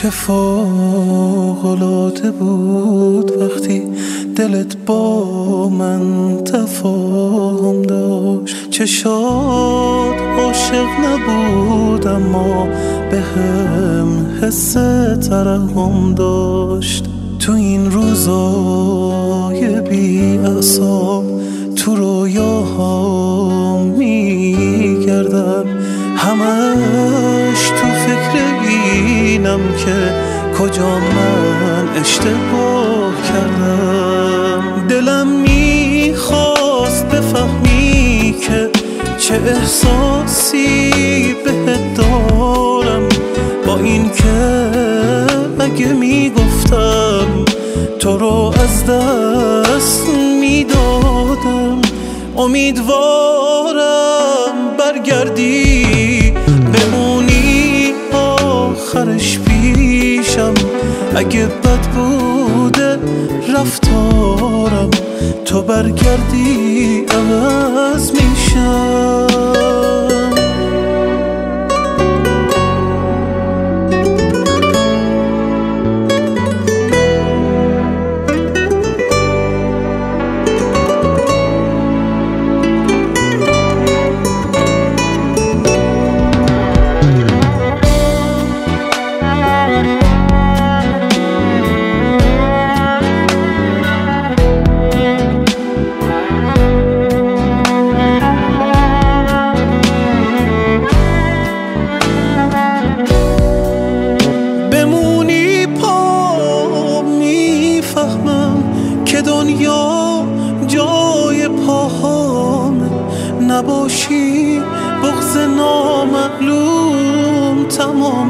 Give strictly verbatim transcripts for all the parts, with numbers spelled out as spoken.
که فوق‌العاده بود وقتی دلت با من تفاهم داشت. چه شاد عاشق نبود اما به هم حس ترحم داشت. تو این روزای بی اعصاب تو رویاها میگردم، همش تو فکر اینم که کجا من اشتباه کردم. دلم میخواست بفهمی که چه احساسی بهت دارم، با این که اگه میگفتم تو رو از دست میدادم. امیدوارم برگردی بمونی آخرش پیشم، اگه بد بوده رفتارم تو برگردی عوض میشم. که دنیا جای پاهامه، نباشی بغض نامعلوم تمام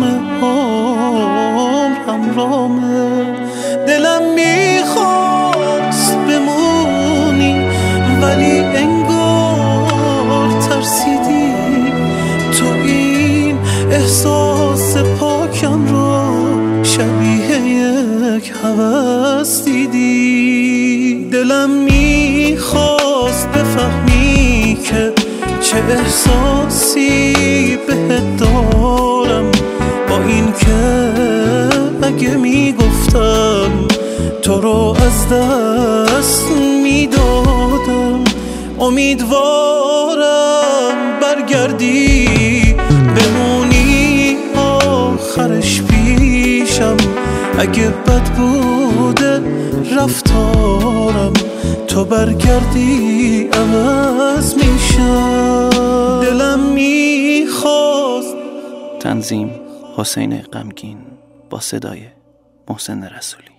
عمرم رامه. دلم میخواست بمونی ولی انگار ترسیدی، تو این احساس پاکم رو شبیه یک هوس دیدی. دلم میخواست بفهمی که چه احساسی بهت دارم، با این که اگه میگفتم تو رو از دست میدادم. امیدوارم برگردی بمونی آخرش پیشم، اگه بد بوده رفتارم تو برگردی عوض میشم. دلم میخواست. تنظیم حسین غمگین با صدای محسن رسولی.